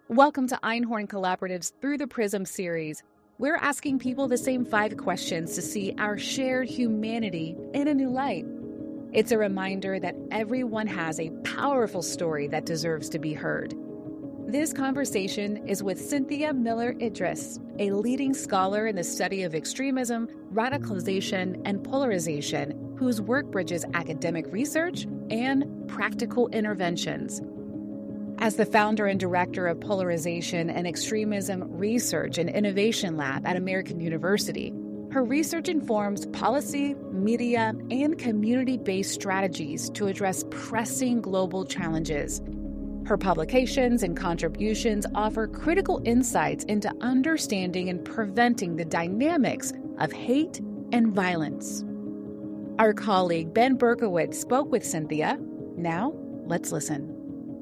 Welcome to Einhorn Collaborative's Through the Prism series. We're asking people the same 5 questions to see our shared humanity in a new light. It's a reminder that everyone has a powerful story that deserves to be heard. This conversation is with Cynthia Miller Idriss, a leading scholar in the study of extremism, radicalization, and polarization, whose work bridges academic research and practical interventions. As the founder and director of Polarization and Extremism Research and Innovation Lab at American University, her research informs policy, media, and community-based strategies to address pressing global challenges. Her publications and contributions offer critical insights into understanding and preventing the dynamics of hate and violence. Our colleague Ben Berkowitz spoke with Cynthia. Now, let's listen.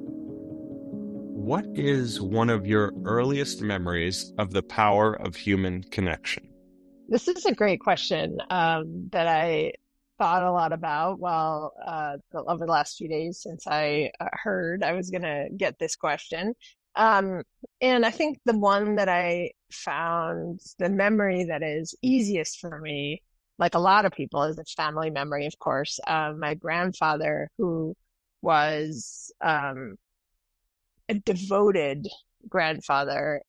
What is one of your earliest memories of the power of human connection? This is a great question that I thought a lot about over the last few days since I heard I was going to get this question. And I think the one that I found, the memory that is easiest for me, like a lot of people, is a family memory, of course. My grandfather, who was a devoted grandfather,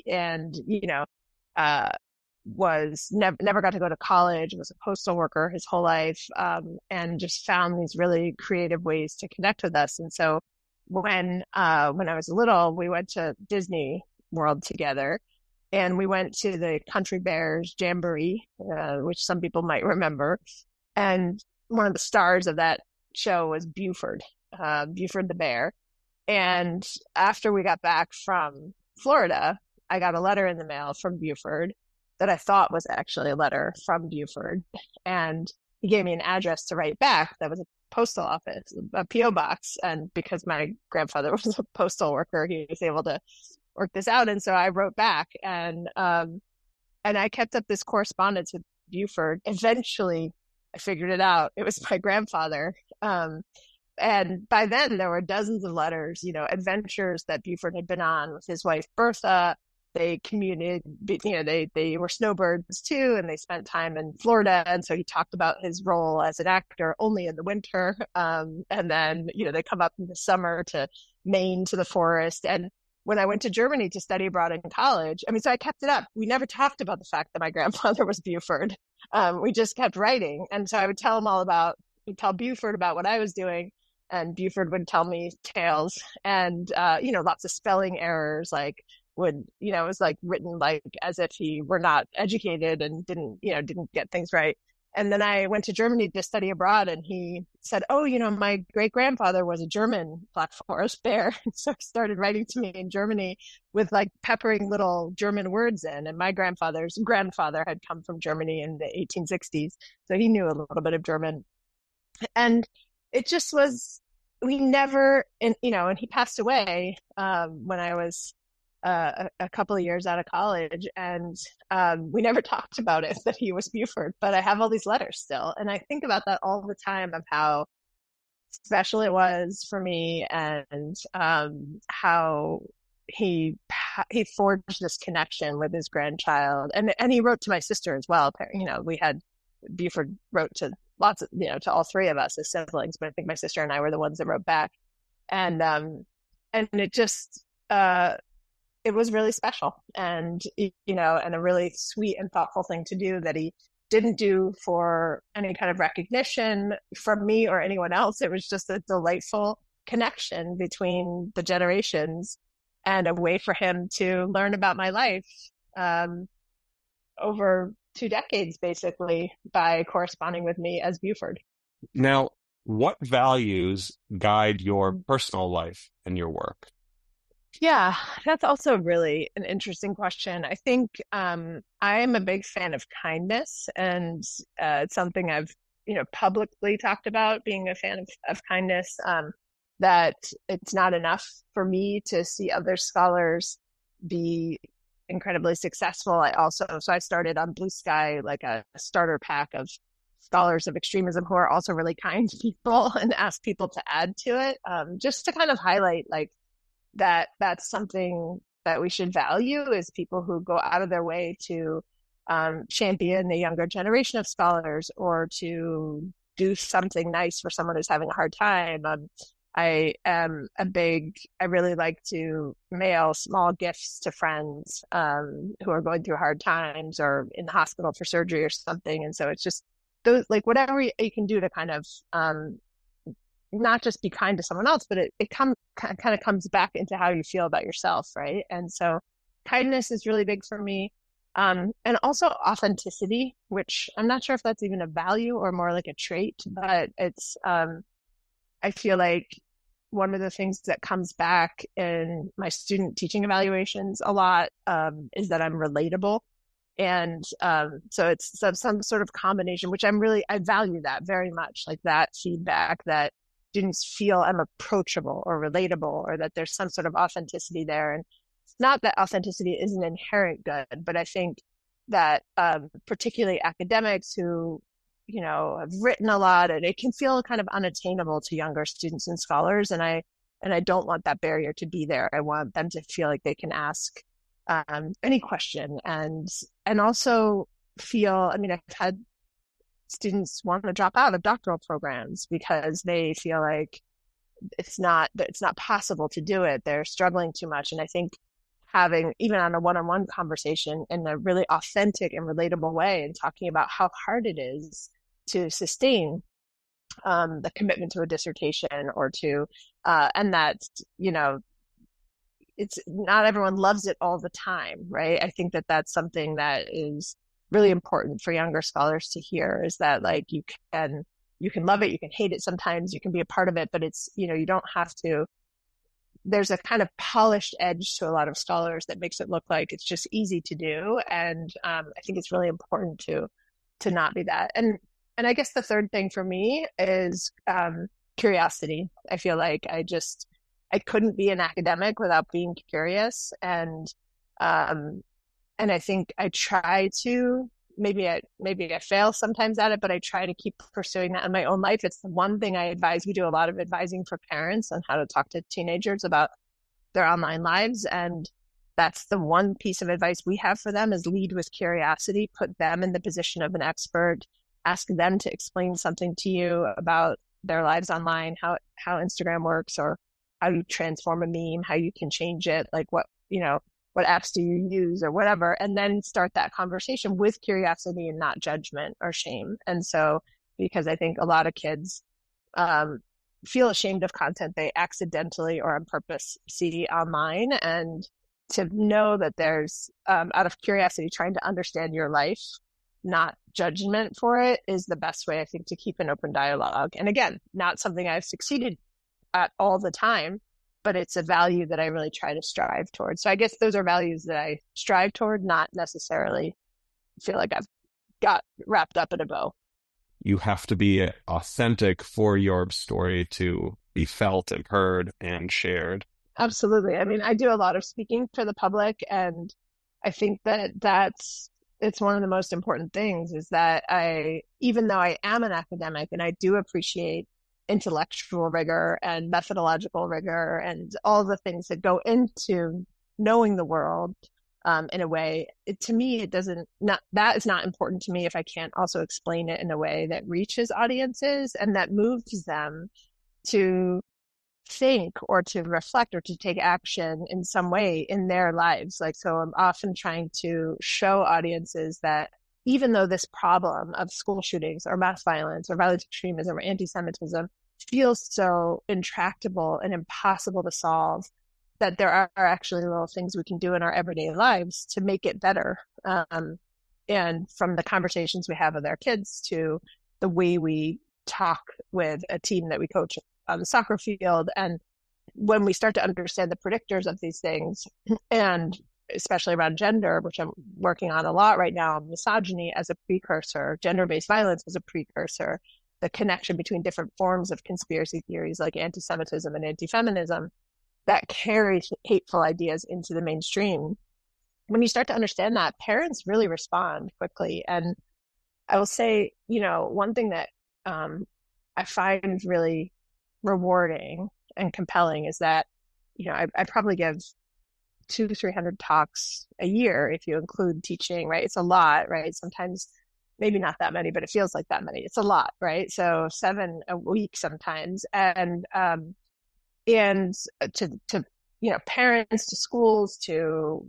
was never got to go to college, was a postal worker his whole life, and just found these really creative ways to connect with us. And so when I was little, we went to Disney World together, and we went to the Country Bears Jamboree, which some people might remember. And one of the stars of that show was Buford the bear. And after we got back from Florida, I got a letter in the mail from Buford that I thought was actually a letter from Buford. And he gave me an address to write back. That was a postal office, a P.O. box. And because my grandfather was a postal worker, he was able to work this out. And so I wrote back, and I kept up this correspondence with Buford. Eventually, I figured it out. It was my grandfather. And by then there were dozens of letters, adventures that Buford had been on with his wife, Bertha. They commuted, they were snowbirds too, and they spent time in Florida. And so he talked about his role as an actor only in the winter. And then, they come up in the summer to Maine, to the forest. And when I went to Germany to study abroad in college, so I kept it up. We never talked about the fact that my grandfather was Buford. We just kept writing. And so I would tell Buford about what I was doing. And Buford would tell me tales, and, lots of spelling errors, it was like written like as if he were not educated and didn't get things right. And then I went to Germany to study abroad, and he said, my great grandfather was a German Black Forest bear. So he started writing to me in Germany with peppering little German words in. And my grandfather's grandfather had come from Germany in the 1860s. So he knew a little bit of German. And it just was, we never, and he passed away when I was a couple of years out of college, and we never talked about it, that he was Buford, but I have all these letters still. And I think about that all the time, of how special it was for me, and how he forged this connection with his grandchild. And he wrote to my sister as well. Buford wrote to lots of, to all 3 of us as siblings, but I think my sister and I were the ones that wrote back. And it just, it was really special, and, and a really sweet and thoughtful thing to do that he didn't do for any kind of recognition from me or anyone else. It was just a delightful connection between the generations, and a way for him to learn about my life, over 2 decades, basically, by corresponding with me as Buford. Now, what values guide your personal life and your work? Yeah, that's also really an interesting question. I think I am a big fan of kindness, and it's something I've publicly talked about, being a fan of kindness. That it's not enough for me to see other scholars be incredibly successful. So I started on Blue Sky, like a starter pack of scholars of extremism who are also really kind people, and ask people to add to it, just to kind of highlight that's something that we should value is people who go out of their way to champion the younger generation of scholars or to do something nice for someone who's having a hard time. I really like to mail small gifts to friends who are going through hard times or in the hospital for surgery or something. And so it's just those, like whatever you can do to kind of not just be kind to someone else, but it kind of comes back into how you feel about yourself, right? And so kindness is really big for me. And also authenticity, which I'm not sure if that's even a value or more like a trait, but it's, I feel like one of the things that comes back in my student teaching evaluations a lot, is that I'm relatable. And, so it's some sort of combination, which I value that very much, like that feedback that students feel I'm approachable or relatable, or that there's some sort of authenticity there. And it's not that authenticity is an inherent good, but I think that, particularly academics who, have written a lot, and it can feel kind of unattainable to younger students and scholars. And I don't want that barrier to be there. I want them to feel like they can ask any question, and also feel, I've had students want to drop out of doctoral programs because they feel like it's not possible to do it. They're struggling too much. And I think having, even on a one-on-one conversation in a really authentic and relatable way, and talking about how hard it is to sustain the commitment to a dissertation or to, and that, it's not everyone loves it all the time, right? I think that that's something that is really important for younger scholars to hear, is that like you can love it, you can hate it sometimes, you can be a part of it, but it's, you don't have to. There's a kind of polished edge to a lot of scholars that makes it look like it's just easy to do. And I think it's really important to not be that. And I guess the third thing for me is curiosity. I feel like I couldn't be an academic without being curious. And I think I try to, maybe I fail sometimes at it, but I try to keep pursuing that in my own life. It's the one thing I advise. We do a lot of advising for parents on how to talk to teenagers about their online lives. And that's the one piece of advice we have for them, is lead with curiosity, put them in the position of an expert, ask them to explain something to you about their lives online, how Instagram works, or how you transform a meme, how you can change it, like what apps do you use or whatever, and then start that conversation with curiosity and not judgment or shame. And so, because I think a lot of kids feel ashamed of content they accidentally or on purpose see online, and to know that there's, out of curiosity, trying to understand your life, not judgment for it, is the best way, I think, to keep an open dialogue. And again, not something I've succeeded at all the time, but it's a value that I really try to strive towards. So I guess those are values that I strive toward, not necessarily feel like I've got wrapped up in a bow. You have to be authentic for your story to be felt and heard and shared. Absolutely. I do a lot of speaking to the public, and I think that it's one of the most important things, is that even though I am an academic and I do appreciate intellectual rigor and methodological rigor and all the things that go into knowing the world, in a way, to me, that is not important to me if I can't also explain it in a way that reaches audiences and that moves them to think or to reflect or to take action in some way in their lives. So I'm often trying to show audiences that even though this problem of school shootings or mass violence or violent extremism or anti-Semitism feels so intractable and impossible to solve, that there are actually little things we can do in our everyday lives to make it better. And from the conversations we have with our kids to the way we talk with a team that we coach on the soccer field. And when we start to understand the predictors of these things, and especially around gender, which I'm working on a lot right now, misogyny as a precursor, gender-based violence as a precursor, the connection between different forms of conspiracy theories like anti-Semitism and anti-feminism that carry hateful ideas into the mainstream. When you start to understand that, parents really respond quickly. And I will say, one thing that I find really rewarding and compelling is that, I probably give 300 talks a year if you include teaching, right? It's a lot, right? Sometimes maybe not that many, but it feels like that many. It's a lot, right? So 7 a week sometimes. And to, parents, to schools, to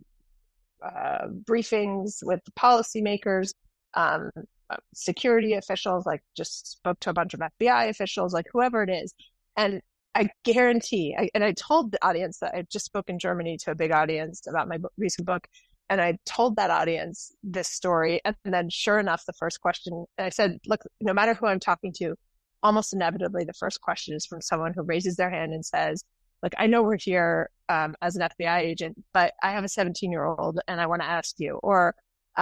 briefings with the policymakers, security officials, like just spoke to a bunch of FBI officials, like whoever it is. And I guarantee, and I told the audience that I just spoke in Germany to a big audience about my recent book. And I told that audience this story. And then sure enough, the first question, I said, look, no matter who I'm talking to, almost inevitably, the first question is from someone who raises their hand and says, look, I know we're here as an FBI agent, but I have a 17-year-old and I want to ask you, or,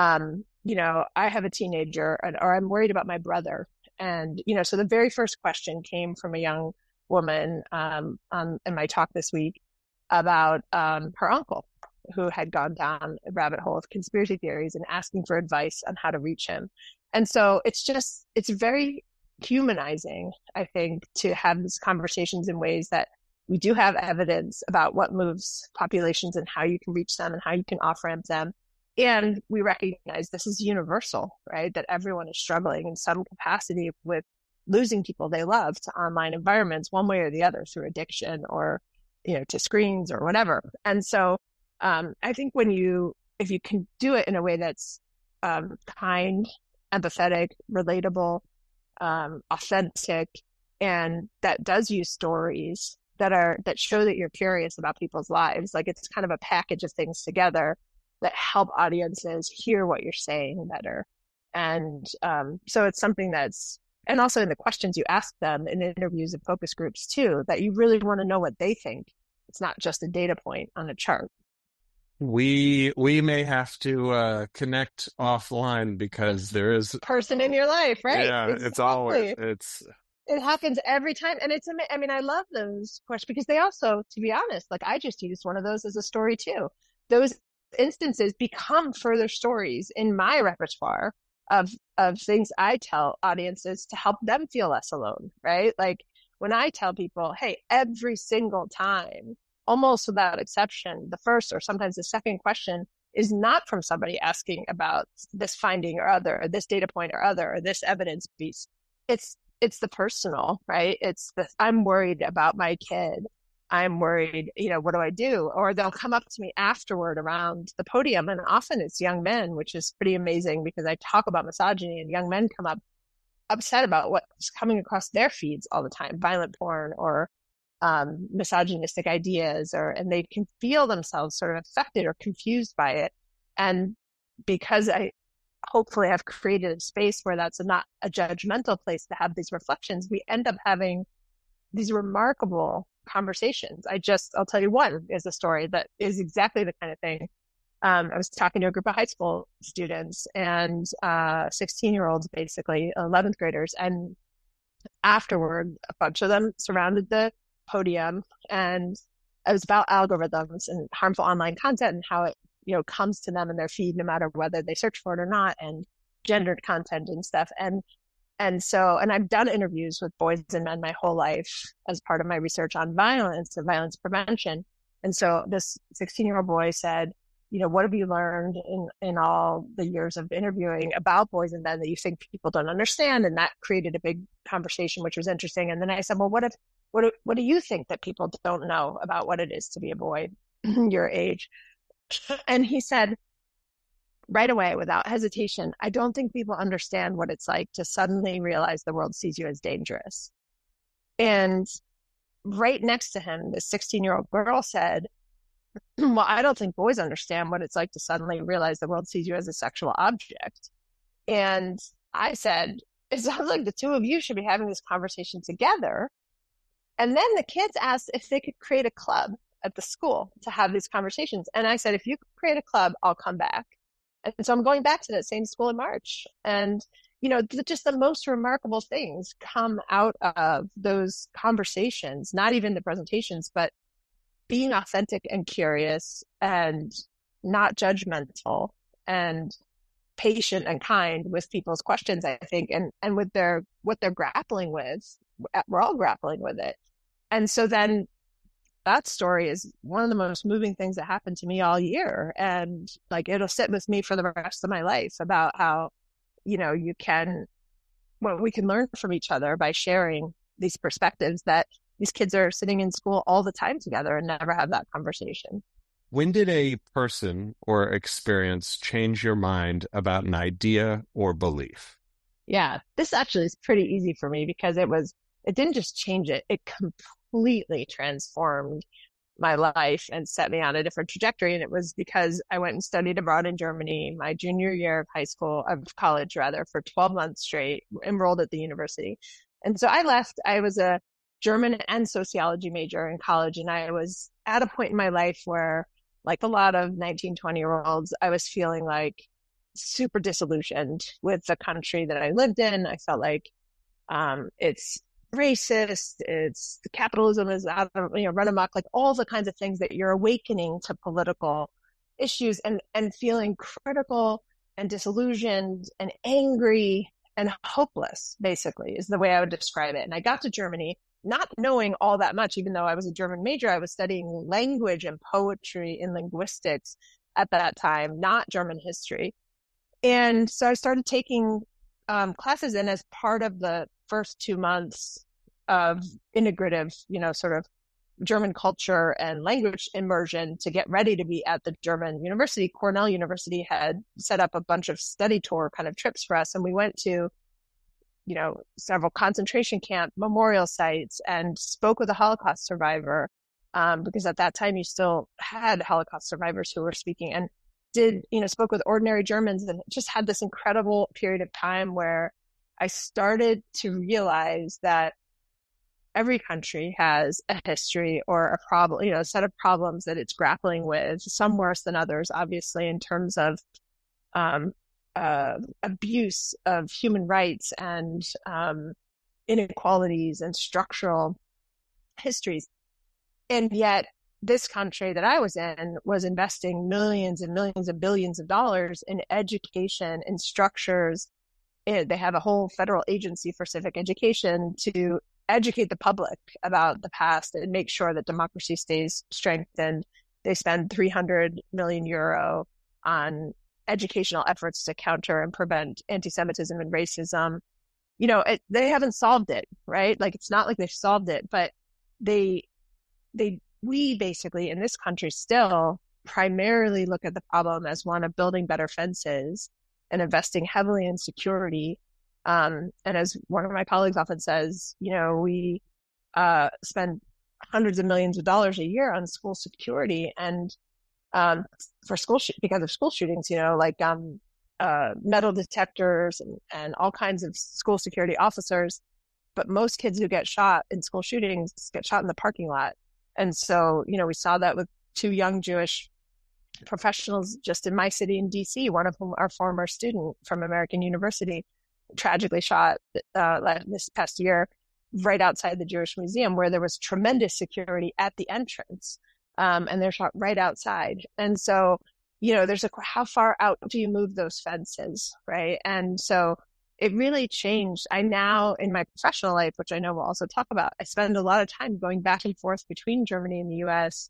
I have a teenager or I'm worried about my brother. And, so the very first question came from a young woman in my talk this week about her uncle, who had gone down a rabbit hole of conspiracy theories and asking for advice on how to reach him. And so it's very humanizing, I think, to have these conversations in ways that we do have evidence about what moves populations and how you can reach them and how you can off-ramp them. And we recognize this is universal, right? That everyone is struggling in some capacity with losing people they love to online environments one way or the other, through addiction or, to screens or whatever. And so I think if you can do it in a way that's kind, empathetic, relatable, authentic, and that does use stories that show that you're curious about people's lives, like it's kind of a package of things together that help audiences hear what you're saying better. And so it's something and also in the questions you ask them in interviews and focus groups too, that you really want to know what they think. It's not just a data point on a chart. We may have to connect offline because there is person in your life, right? Yeah, exactly. It happens every time. And I love those questions because they also, to be honest, like I just used one of those as a story too. Those instances become further stories in my repertoire of things I tell audiences to help them feel less alone, right? Like when I tell people, hey, every single time, almost without exception, the first or sometimes the second question is not from somebody asking about this finding or other, or this data point or other, or this evidence piece. It's the personal, right? I'm worried about my kid. I'm worried, what do I do? Or they'll come up to me afterward around the podium. And often it's young men, which is pretty amazing because I talk about misogyny and young men come up upset about what's coming across their feeds all the time, violent porn or misogynistic ideas, and they can feel themselves sort of affected or confused by it. And because I hopefully have created a space where that's not a judgmental place to have these reflections, we end up having these remarkable conversations. I'll tell you one is a story that is exactly the kind of thing. I was talking to a group of high school students and 16-year-olds, basically 11th graders. And afterward, a bunch of them surrounded the podium, and it was about algorithms and harmful online content and how it comes to them in their feed no matter whether they search for it or not, and gendered content and stuff. And I've done interviews with boys and men my whole life as part of my research on violence and violence prevention. And so this 16-year-old boy said, what have you learned in all the years of interviewing about boys and men that you think people don't understand? And that created a big conversation, which was interesting. And then I said, well, what do you think that people don't know about what it is to be a boy your age? And he said right away, without hesitation, I don't think people understand what it's like to suddenly realize the world sees you as dangerous. And right next to him, this 16-year-old girl said, well, I don't think boys understand what it's like to suddenly realize the world sees you as a sexual object. And I said, it sounds like the two of you should be having this conversation together. And then the kids asked if they could create a club at the school to have these conversations. And I said, if you create a club, I'll come back. And so I'm going back to that same school in March. And, just the most remarkable things come out of those conversations, not even the presentations, but being authentic and curious and not judgmental and patient and kind with people's questions, I think, and with what they're grappling with. We're all grappling with it. And so then that story is one of the most moving things that happened to me all year. And like, it'll sit with me for the rest of my life about how, you can, well, we can learn from each other by sharing these perspectives that these kids are sitting in school all the time together and never have that conversation. When did a person or experience change your mind about an idea or belief? Yeah, this actually is pretty easy for me because it didn't just change it, it completely transformed my life and set me on a different trajectory. And it was because I went and studied abroad in Germany my junior year of college rather, for 12 months straight, enrolled at the university. And so I was a German and sociology major in college. And I was at a point in my life where, like a lot of 19, 20-year-olds, I was feeling like super disillusioned with the country that I lived in. I felt like it's racist, it's the capitalism is out of, run amok, like all the kinds of things that you're awakening to political issues and feeling critical and disillusioned and angry and hopeless, basically, is the way I would describe it. And I got to Germany not knowing all that much, even though I was a German major. I was studying language and poetry and linguistics at that time, not German history. And so I started taking classes, and as part of the first 2 months of integrative, sort of German culture and language immersion to get ready to be at the German university, Cornell University had set up a bunch of study tour kind of trips for us. And we went to, several concentration camp memorial sites and spoke with a Holocaust survivor, because at that time you still had Holocaust survivors who were speaking, and spoke with ordinary Germans, and just had this incredible period of time where I started to realize that every country has a history or a problem, a set of problems that it's grappling with, some worse than others, obviously, in terms of abuse of human rights and inequalities and structural histories. And yet this country that I was in was investing millions and millions and billions of dollars in education and structures. They have a whole federal agency for civic education to educate the public about the past and make sure that democracy stays strengthened. They spend 300 million euro on educational efforts to counter and prevent anti-Semitism and racism. They haven't solved it, right? Like, it's not like they've solved it, but we basically in this country still primarily look at the problem as one of building better fences and investing heavily in security. And as one of my colleagues often says, we spend hundreds of millions of dollars a year on school security and because of school shootings, metal detectors and all kinds of school security officers. But most kids who get shot in school shootings get shot in the parking lot. And so, we saw that with 2 young Jewish professionals just in my city in DC, one of whom, our former student from American University, tragically shot this past year right outside the Jewish Museum, where there was tremendous security at the entrance. And they're shot right outside. And so, there's how far out do you move those fences, right? And so it really changed. I now, in my professional life, which I know we'll also talk about, I spend a lot of time going back and forth between Germany and the US,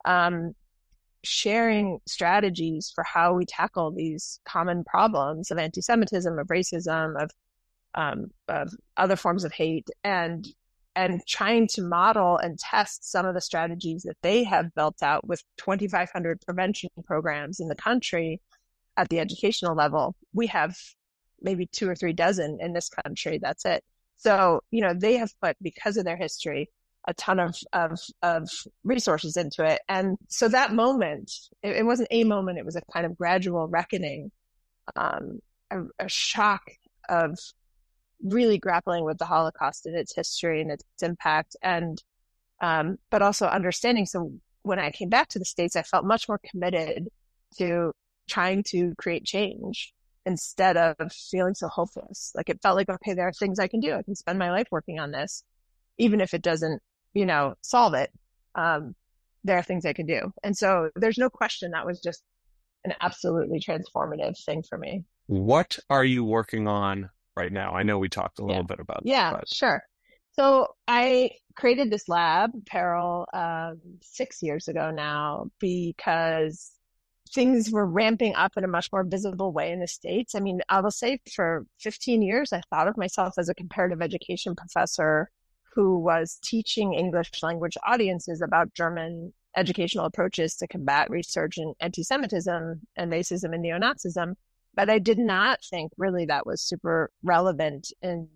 sharing strategies for how we tackle these common problems of anti-Semitism, of racism, of other forms of hate, and trying to model and test some of the strategies that they have built out with 2,500 prevention programs in the country at the educational level. We have maybe 2 or 3 dozen in this country. That's it. So, they have put, because of their history, a ton of resources into it. And so that moment, it wasn't a moment, it was a kind of gradual reckoning, a shock of really grappling with the Holocaust and its history and its impact, and but also understanding. So when I came back to the States, I felt much more committed to trying to create change instead of feeling so hopeless. Like, it felt like, okay, there are things I can do. I can spend my life working on this, even if it doesn't, solve it. There are things I can do. And so there's no question that was just an absolutely transformative thing for me. What are you working on right now? I know we talked a little bit about that. Yeah, but... sure. So I created this lab, Peril, 6 years ago now, because things were ramping up in a much more visible way in the States. I mean, I will say for 15 years, I thought of myself as a comparative education professor who was teaching English language audiences about German educational approaches to combat resurgent anti-Semitism and racism and neo-Nazism. But I did not think really that was super relevant in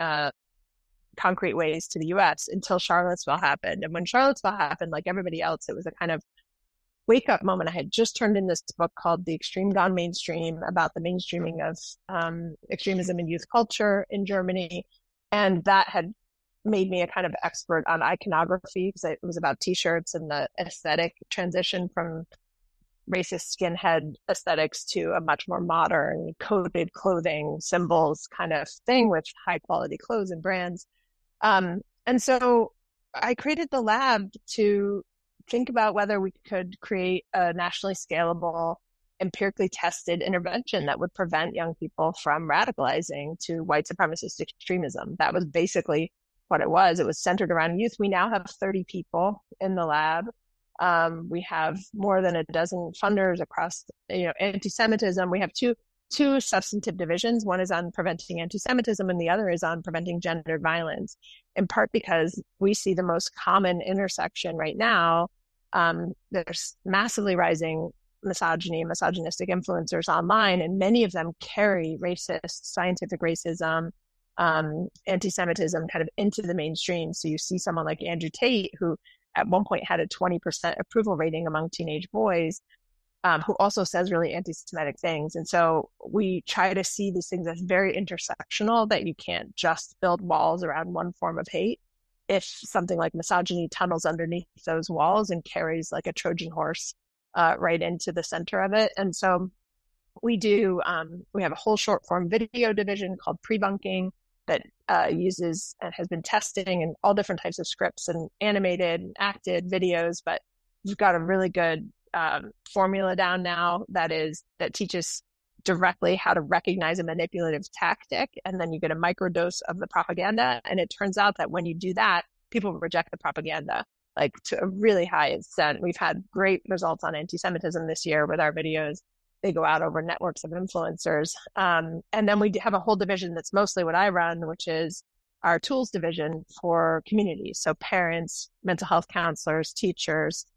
concrete ways to the US until Charlottesville happened. And when Charlottesville happened, like everybody else, it was a kind of wake up moment. I had just turned in this book called The Extreme Gone Mainstream about the mainstreaming of extremism in youth culture in Germany. And that had made me a kind of expert on iconography because it was about t-shirts and the aesthetic transition from racist skinhead aesthetics to a much more modern coded clothing symbols kind of thing with high quality clothes and brands. And so I created the lab to think about whether we could create a nationally scalable, empirically tested intervention that would prevent young people from radicalizing to white supremacist extremism. That was basically what it was. It was centered around youth. We now have 30 people in the lab. We have more than a dozen funders across, anti-Semitism. We have two substantive divisions. One is on preventing anti-Semitism and the other is on preventing gendered violence, in part because we see the most common intersection right now. There's massively rising misogyny and misogynistic influencers online, and many of them carry racist, scientific racism, anti-Semitism kind of into the mainstream. So you see someone like Andrew Tate, who at one point had a 20% approval rating among teenage boys, who also says really anti-Semitic things. And so we try to see these things as very intersectional, that you can't just build walls around one form of hate. If something like misogyny tunnels underneath those walls and carries like a Trojan horse right into the center of it. And so we have a whole short form video division called Prebunking that uses and has been testing in all different types of scripts and animated and acted videos, but we've got a really good formula down now that teaches directly how to recognize a manipulative tactic, and then you get a microdose of the propaganda. And it turns out that when you do that, people reject the propaganda like to a really high extent. We've had great results on anti-Semitism this year with our videos. They go out over networks of influencers. And then we have a whole division that's mostly what I run, which is our tools division for communities. So parents, mental health counselors, teachers,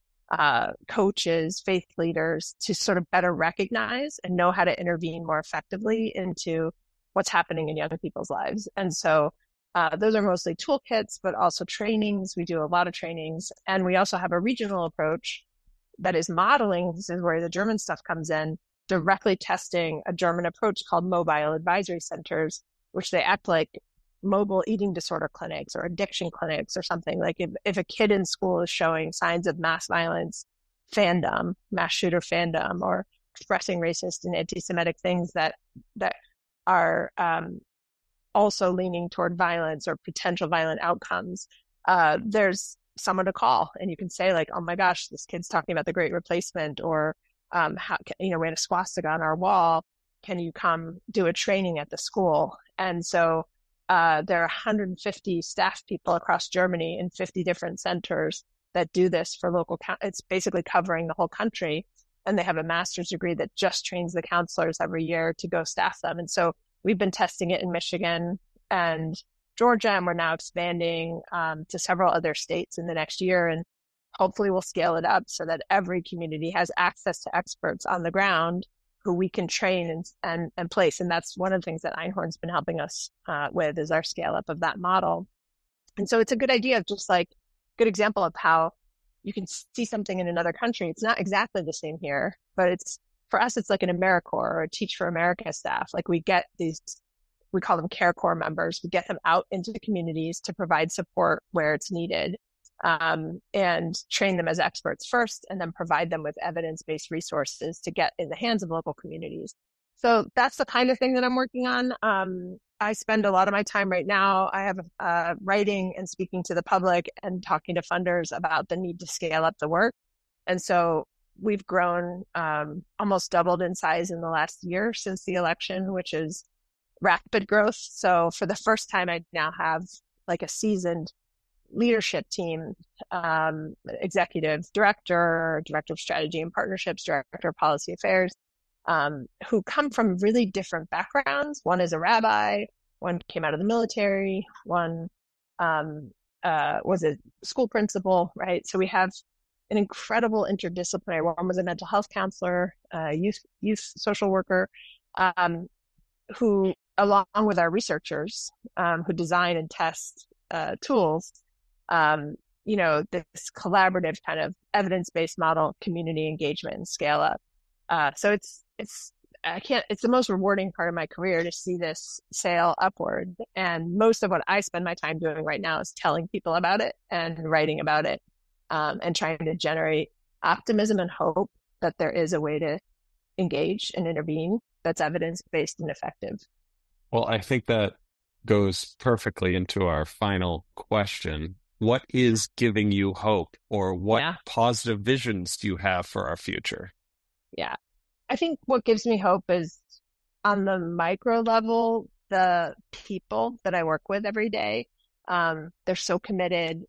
coaches, faith leaders, to sort of better recognize and know how to intervene more effectively into what's happening in young people's lives. And so those are mostly toolkits, but also trainings. We do a lot of trainings. And we also have a regional approach that is modeling, this is where the German stuff comes in, directly testing a German approach called mobile advisory centers, which they act like mobile eating disorder clinics or addiction clinics or something. Like if a kid in school is showing signs of mass violence fandom, mass shooter fandom, or expressing racist and anti-Semitic things that are also leaning toward violence or potential violent outcomes, there's someone to call, and you can say like, oh my gosh, this kid's talking about the Great Replacement, or we had a swastika on our wall. Can you come do a training at the school? And so there are 150 staff people across Germany in 50 different centers that do this for local. It's basically covering the whole country, and they have a master's degree that just trains the counselors every year to go staff them. And so we've been testing it in Michigan and Georgia, and we're now expanding to several other states in the next year. And hopefully we'll scale it up so that every community has access to experts on the ground who we can train and place. And that's one of the things that Einhorn's been helping us with, is our scale up of that model. And so it's a good idea of just like good example of how you can see something in another country. It's not exactly the same here, but for us, it's like an AmeriCorps or a Teach for America staff. Like we get these, we call them Care Corps members. We get them out into the communities to provide support where it's needed, and train them as experts first, and then provide them with evidence-based resources to get in the hands of local communities. So that's the kind of thing that I'm working on. I spend a lot of my time right now. I have writing and speaking to the public and talking to funders about the need to scale up the work. And so we've grown, almost doubled in size in the last year since the election, which is rapid growth. So for the first time, I now have like a seasoned leadership team, executive director, director of strategy and partnerships, director of policy affairs, who come from really different backgrounds. One is a rabbi, one came out of the military, one was a school principal, right? So we have an incredible interdisciplinary. One was a mental health counselor, youth social worker, who, along with our researchers, who design and test tools, this collaborative kind of evidence-based model, community engagement and scale up. So it's the most rewarding part of my career to see this sail upward. And most of what I spend my time doing right now is telling people about it and writing about it, and trying to generate optimism and hope that there is a way to engage and intervene that's evidence-based and effective. Well, I think that goes perfectly into our final question. What is giving you hope, or what positive visions do you have for our future? Yeah. I think what gives me hope is, on the micro level, the people that I work with every day. They're so committed.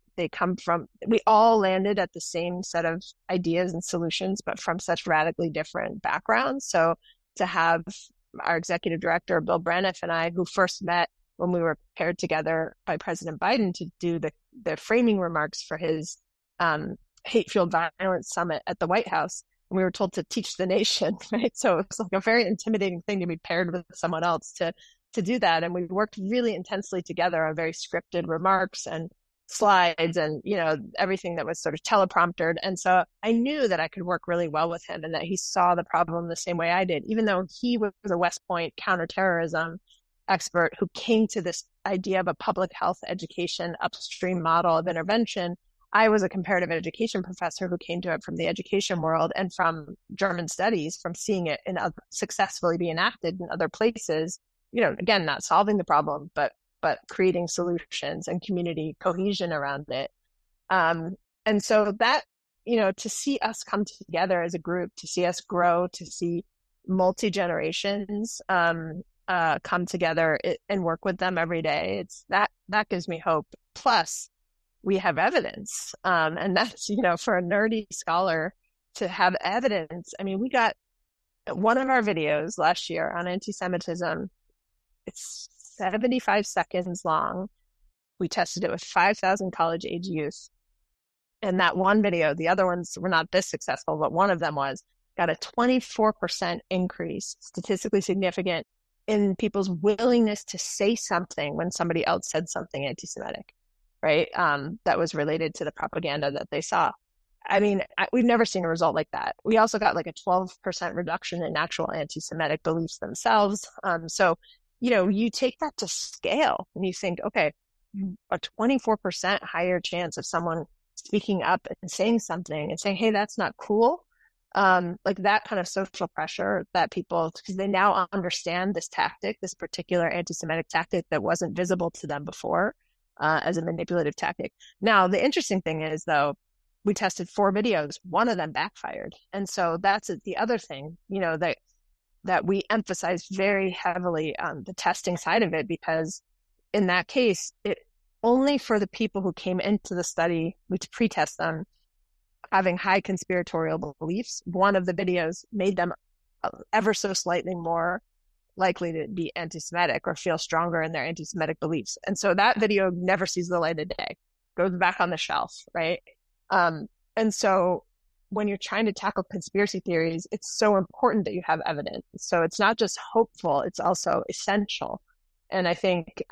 We all landed at the same set of ideas and solutions, but from such radically different backgrounds. So to have our executive director, Bill Braniff, and I, who first met when we were paired together by President Biden to do the framing remarks for his hate-fueled violence summit at the White House. And we were told to teach the nation, right? So it's like a very intimidating thing to be paired with someone else to do that. And we worked really intensely together on very scripted remarks and slides and, everything that was sort of telepromptered. And so I knew that I could work really well with him and that he saw the problem the same way I did, even though he was a West Point counterterrorism expert who came to this idea of a public health education upstream model of intervention. I was a comparative education professor who came to it from the education world and from German studies, from seeing it successfully be enacted in other places, again, not solving the problem, but creating solutions and community cohesion around it. And so that, to see us come together as a group, to see us grow, to see multi-generations come together and work with them every day, that gives me hope. Plus, we have evidence. And that's, for a nerdy scholar to have evidence. I mean, we got one of our videos last year on anti-Semitism. It's 75 seconds long. We tested it with 5,000 college age youth. And that one video, the other ones were not this successful, but one of them got a 24% increase, statistically significant, in people's willingness to say something when somebody else said something anti-Semitic, right? That was related to the propaganda that they saw. I mean, we've never seen a result like that. We also got like a 12% reduction in actual anti-Semitic beliefs themselves. So, you take that to scale and you think, okay, a 24% higher chance of someone speaking up and saying something and saying, hey, that's not cool. Like that kind of social pressure that people, because they now understand this tactic, this particular anti-Semitic tactic that wasn't visible to them before, as a manipulative tactic. Now, the interesting thing is, though, we tested 4 videos. One of them backfired. And so that's the other thing, that we emphasize very heavily on the testing side of it, because in that case, it only for the people who came into the study, we pre-test them having high conspiratorial beliefs. One of the videos made them ever so slightly more likely to be anti-Semitic or feel stronger in their anti-Semitic beliefs. And so that video never sees the light of day, goes back on the shelf, right? And so when you're trying to tackle conspiracy theories, it's so important that you have evidence. So it's not just hopeful, it's also essential. And I think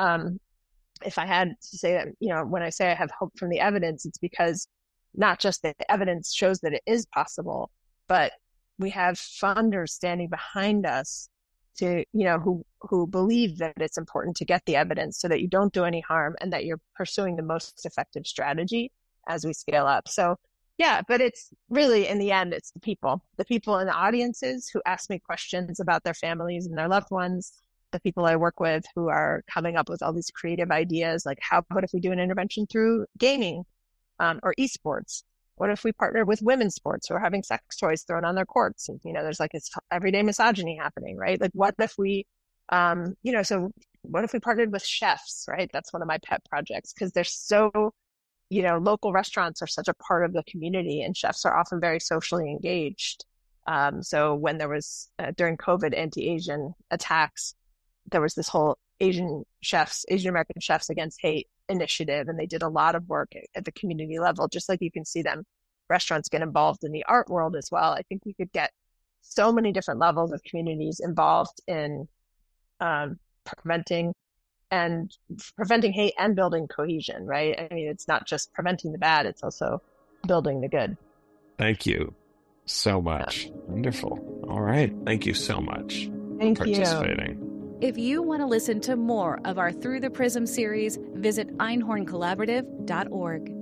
if I had to say that, when I say I have hope from the evidence, it's because not just that the evidence shows that it is possible, but we have funders standing behind us to, who believe that it's important to get the evidence so that you don't do any harm and that you're pursuing the most effective strategy as we scale up. So yeah, but it's really, in the end, it's the people in the audiences who ask me questions about their families and their loved ones, the people I work with who are coming up with all these creative ideas, like what if we do an intervention through gaming or esports? What if we partner with women's sports who are having sex toys thrown on their courts? And, there's like this everyday misogyny happening, right? Like, what if we, so what if we partnered with chefs, right? That's one of my pet projects because they're so, local restaurants are such a part of the community and chefs are often very socially engaged. So when there was, during COVID, anti-Asian attacks, there was this whole Asian American Chefs Against Hate initiative, and they did a lot of work at the community level, just like you can see restaurants get involved in the art world as well. I think we could get so many different levels of communities involved in preventing hate and building cohesion, right? I mean, it's not just preventing the bad, it's also building the good. Thank you so much. Yeah. Wonderful. All right. Thank you so much for participating. If you want to listen to more of our Through the Prism series, visit einhorncollaborative.org.